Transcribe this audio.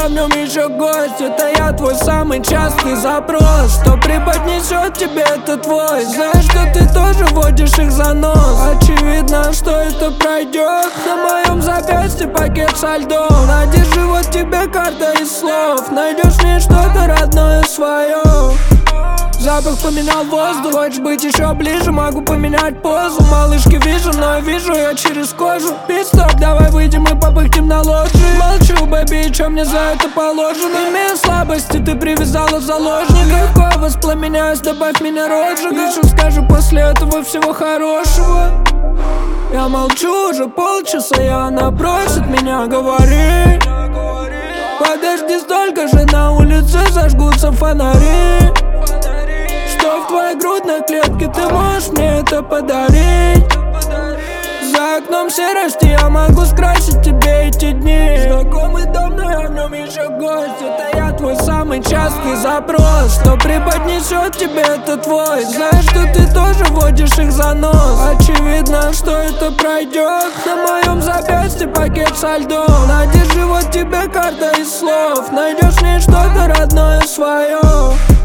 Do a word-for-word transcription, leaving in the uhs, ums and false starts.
в нем еще гость. Это я твой самый частый запрос. Что преподнесет тебе это твой. Знаешь, что ты тоже водишь их за нос. Очевидно, что это пройдет. На моем запястье пакет со льдом. На, держи, вот тебе карта из слов. Найдешь в ней что-то родное свое. Запах поменял воздух. Хочешь быть еще ближе, могу поменять позу. Малышки вижу, но вижу я через кожу. Пит-стоп, давай выйдем и попыхтим на лоджии. Молчу, бэби, чем мне за это положено? Имею слабости, ты привязала заложника. Легко воспламеняюсь, добавь меня розжига. Еще скажу после этого всего хорошего. Я молчу уже полчаса, и она просит меня говорить. Подожди, столько же, на улице зажгутся фонари. Что в твоей грудной клетке, ты можешь мне это подарить? За окном серости, я могу скрасить тебе эти дни. Знакомый дом, но я в нем еще гость. Это я твой самый частый запрос. Что преподнесет тебе это твой. Знаешь, что ты тоже водишь их за нос. Очевидно, что это пройдет. На моем запястье пакет со льдом. На, держи, вот тебе карта из слов. Найдешь в ней что-то родное свое.